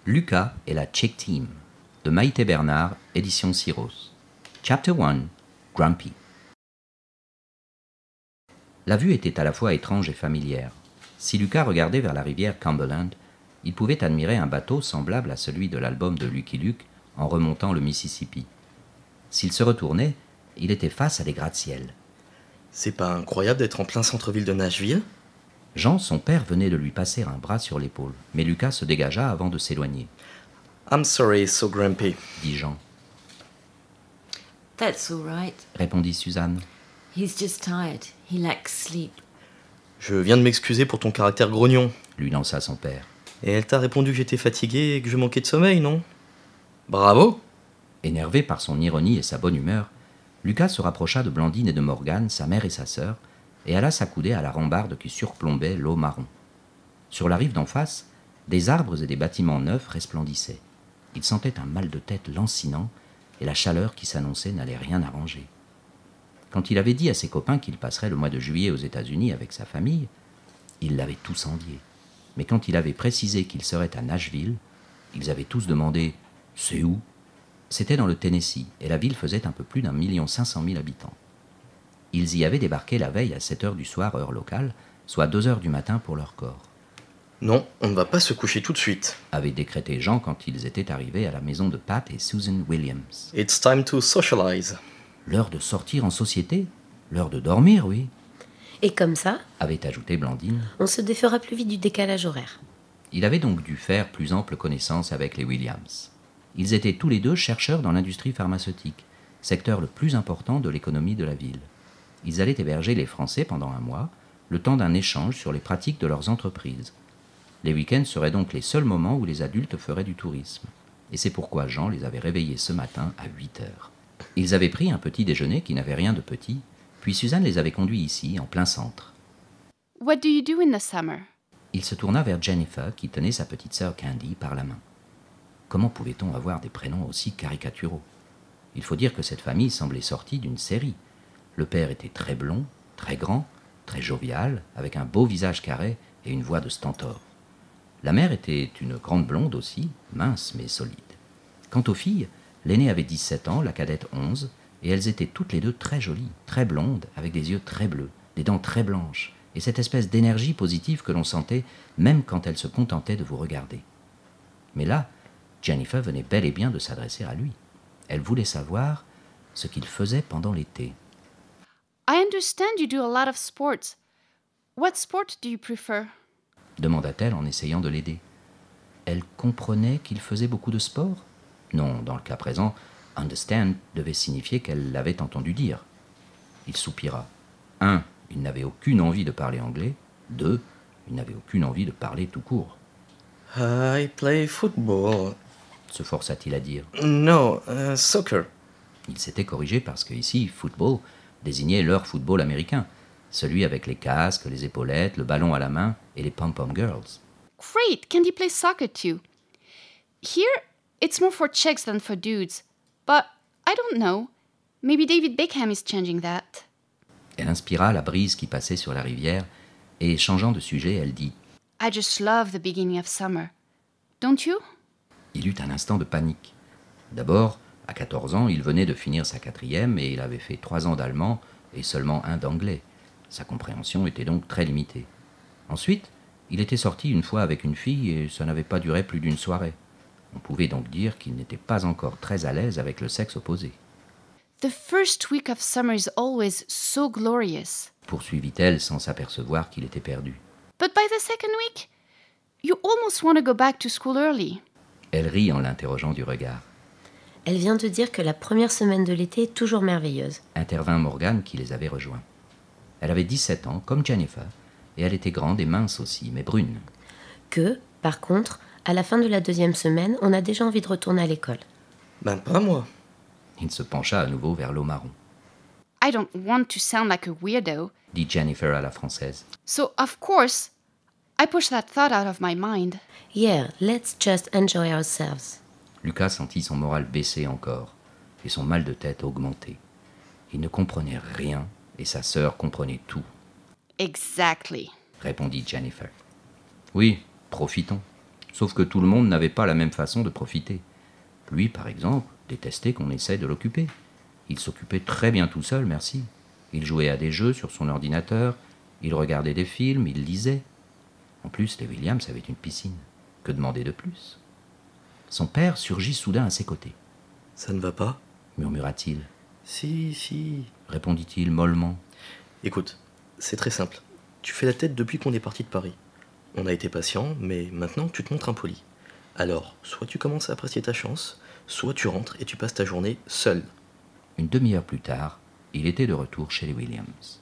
Lucas et la Chick Team, de Maïté Bernard, édition Syros. Chapter 1, Grumpy. La vue était à la fois étrange et familière. Si Lucas regardait vers la rivière Cumberland, il pouvait admirer un bateau semblable à celui de l'album de Lucky Luke en remontant le Mississippi. S'il se retournait, il était face à des gratte-ciel. C'est pas incroyable d'être en plein centre-ville de Nashville ? Jean, son père, venait de lui passer un bras sur l'épaule, mais Lucas se dégagea avant de s'éloigner. « I'm sorry, so grumpy », dit Jean. « That's all right », répondit Suzanne. « He's just tired. He lacks sleep. » « Je viens de m'excuser pour ton caractère grognon, » lui lança son père. « Et elle t'a répondu que j'étais fatigué et que je manquais de sommeil, non ? Bravo !» Énervé par son ironie et sa bonne humeur, Lucas se rapprocha de Blandine et de Morgane, sa mère et sa sœur, et alla s'accouder à la rambarde qui surplombait l'eau marron. Sur la rive d'en face, des arbres et des bâtiments neufs resplendissaient. Il sentait un mal de tête lancinant, et la chaleur qui s'annonçait n'allait rien arranger. Quand il avait dit à ses copains qu'il passerait le mois de juillet aux États-Unis avec sa famille, ils l'avaient tous envié. Mais quand il avait précisé qu'il serait à Nashville, ils avaient tous demandé « C'est où ?» C'était dans le Tennessee, et la ville faisait un peu plus d'1 500 000 habitants. Ils y avaient débarqué la veille à 7 heures du soir, heure locale, soit 2 heures du matin pour leur corps. « Non, on ne va pas se coucher tout de suite », avait décrété Jean quand ils étaient arrivés à la maison de Pat et Susan Williams. « It's time to socialize ». L'heure de sortir en société ? L'heure de dormir, oui, Et comme ça, avait ajouté Blandine. on se défera plus vite du décalage horaire. Il avait donc dû faire plus ample connaissance avec les Williams. Ils étaient tous les deux chercheurs dans l'industrie pharmaceutique, secteur le plus important de l'économie de la ville. Ils allaient héberger les Français pendant un mois, le temps d'un échange sur les pratiques de leurs entreprises. Les week-ends seraient donc les seuls moments où les adultes feraient du tourisme. Et c'est pourquoi Jean les avait réveillés ce matin à 8 heures. Ils avaient pris un petit déjeuner qui n'avait rien de petit, puis Suzanne les avait conduits ici, en plein centre. « What do you do in the summer ?» Il se tourna vers Jennifer, qui tenait sa petite sœur Candy par la main. Comment pouvait-on avoir des prénoms aussi caricaturaux ? Il faut dire que cette famille semblait sortie d'une série. Le père était très blond, très grand, très jovial, avec un beau visage carré et une voix de stentor. La mère était une grande blonde aussi, mince mais solide. Quant aux filles, l'aînée avait 17 ans, la cadette 11, et elles étaient toutes les deux très jolies, très blondes, avec des yeux très bleus, des dents très blanches, et cette espèce d'énergie positive que l'on sentait même quand elles se contentaient de vous regarder. Mais là, Jennifer venait bel et bien de s'adresser à lui. Elle voulait savoir ce qu'il faisait pendant l'été. « I understand you do a lot of sports. What sport do you prefer ?» demanda-t-elle en essayant de l'aider. Elle comprenait qu'il faisait beaucoup de sport ? Non, dans le cas présent, « understand » devait signifier qu'elle l'avait entendu dire. Il soupira. 1. Il n'avait aucune envie de parler anglais. 2. Il n'avait aucune envie de parler tout court. « I play football » se força-t-il à dire. « No, soccer » Il s'était corrigé parce que ici, football désignait leur football américain, celui avec les casques, les épaulettes, le ballon à la main et les pom-pom girls. « Great! Candy plays soccer too. Here, it's more for chicks than for dudes. But, I don't know. Maybe David Beckham is changing that. » Elle inspira la brise qui passait sur la rivière et, changeant de sujet, elle dit « I just love the beginning of summer. Don't you ?» Il eut un instant de panique. D'abord, à 14 ans, il venait de finir sa 4e et il avait fait 3 ans d'allemand et seulement 1 d'anglais. Sa compréhension était donc très limitée. Ensuite, il était sorti une fois avec une fille et ça n'avait pas duré plus d'une soirée. On pouvait donc dire qu'il n'était pas encore très à l'aise avec le sexe opposé. « The first week of summer is always so glorious. » poursuivit-elle sans s'apercevoir qu'il était perdu. « But by the second week, you almost want to go back to school early. » Elle rit en l'interrogeant du regard. Elle vient de dire que la première semaine de l'été est toujours merveilleuse. Intervint Morgane qui les avait rejoints. Elle avait 17 ans, comme Jennifer, et elle était grande et mince aussi, mais brune. Que, par contre, à la fin de la 2e semaine, on a déjà envie de retourner à l'école. Ben pas moi. Il se pencha à nouveau vers l'eau marron. « I don't want to sound like a weirdo. » dit Jennifer à la française. « So, of course, I push that thought out of my mind. » Yeah, let's just enjoy ourselves. Lucas sentit son moral baisser encore, et son mal de tête augmenter. Il ne comprenait rien, et sa sœur comprenait tout. « Exactly. » répondit Jennifer. Oui, profitons. Sauf que tout le monde n'avait pas la même façon de profiter. Lui, par exemple, détestait qu'on essaie de l'occuper. Il s'occupait très bien tout seul, merci. Il jouait à des jeux sur son ordinateur, il regardait des films, il lisait. En plus, les Williams avaient une piscine. Que demander de plus? Son père surgit soudain à ses côtés. « Ça ne va pas ?» murmura-t-il. « Si, Répondit-il mollement. Écoute, c'est très simple. Tu fais la tête depuis qu'on est parti de Paris. On a été patient, mais maintenant tu te montres impoli. Alors, soit tu commences à apprécier ta chance, soit tu rentres et tu passes ta journée seul. » Une demi-heure plus tard, il était de retour chez les Williams.